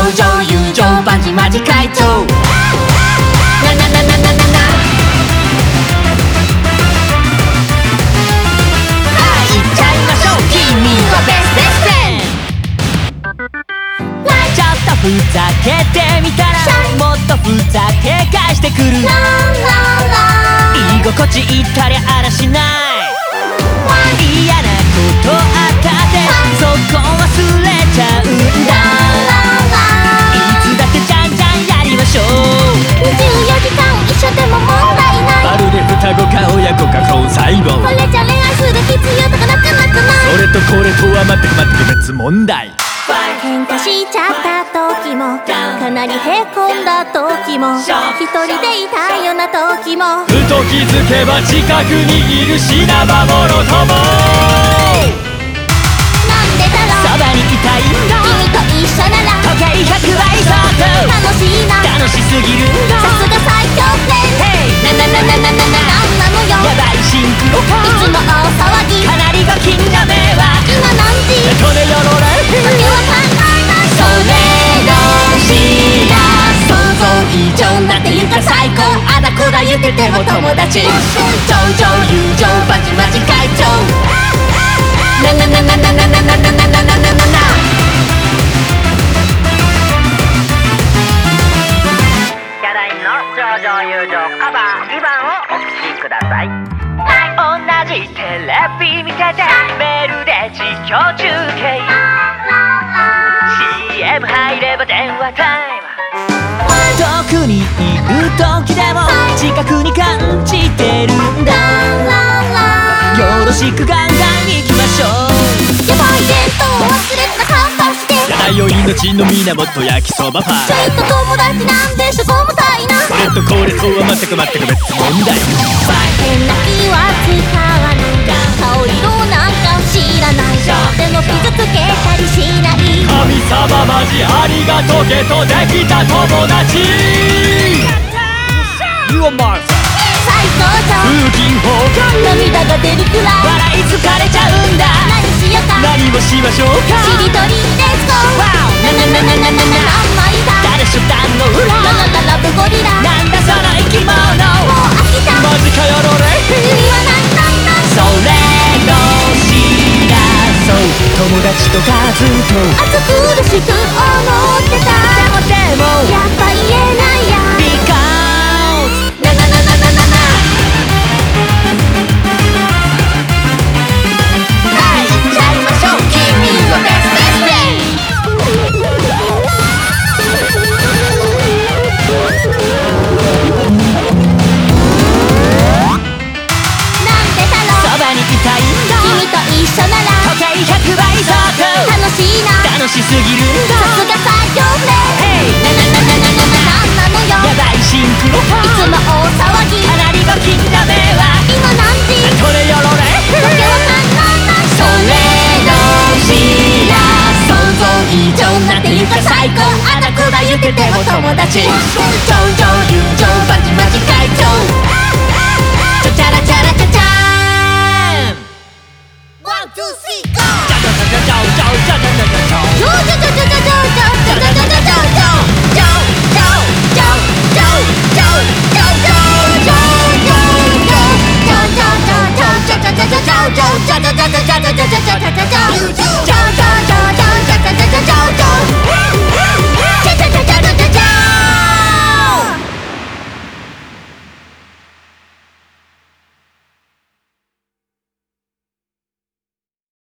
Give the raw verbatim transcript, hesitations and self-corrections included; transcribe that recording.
情友情バチマジ会長なななななななはい行っちゃいましょう君はベストベストフレンドちょっとふざけてみたらもっとふざけ返してくる居心地いったりあらしない嫌なことあったってそこ忘れちゃうんだいつだってじゃんじゃんやりましょうにじゅうよじかん一緒でも問題ないまるで双子か親子か交際簿これじゃ恋愛する必要とかなかなかないそれとこれとは全く全く別問題喧嘩しちゃった時もかなりへこんだ時も一人でいたような時もふと気づけば近くにいる品場もろともなんでだろうそばにいたいんだ君と一緒なら時計ひゃくばい相当楽しいな楽しすぎるんださすが最強フレンドななななななななんなのよやばいシンクロかいつも大騒ぎかなりご近所迷惑今何時これよろれわけは考えないそれどうした想像以上なんていうか最高あだこだ言ってても友達情情友情バチバチ会長なななななななななななななななキャラインの情情友情カバーにばんをお聴きください。同じテレビ見ててメールで実況中継 シーエム 入れば電話タイム遠くにいる時でも近くに感じてるんだよろしくガンガン行きましょうやばい伝統忘れた顔してないよ命の源焼きそばパンちょいと友達なんでしょ重たいなそれとこれとは全く全く別問題変な気は使わない顔色なんか知らないでも傷つけたりしない神様マジありがとけとできた友達 You are my friend 最高潮風紀崩壊涙が出るくらい笑い疲れちゃうんだ何しようか何をしましょうかしりとりレッツゴーななななななな何枚だ誰初段の裏ララララブゴリラなんだその生き物もう飽きたマジかよろれ意味はないないないそれどうしたそう友達とかずっと暑苦しく思ってたでもでもやっぱ言えないや Because なななななななはい行っちゃいましょう君はベストベストフレンなんでだろうそばにいたいんだ君と一緒なら時計ひゃくばい相当楽しいな楽しすぎるんださすが最強フレンドななななななななんなのよやばいシンクロかいつも大騒ぎかなりご近所迷惑今何時これよろれわけわかんないないそれどうした想像以上なんていうか最高あだこだ言ってても友達情情友情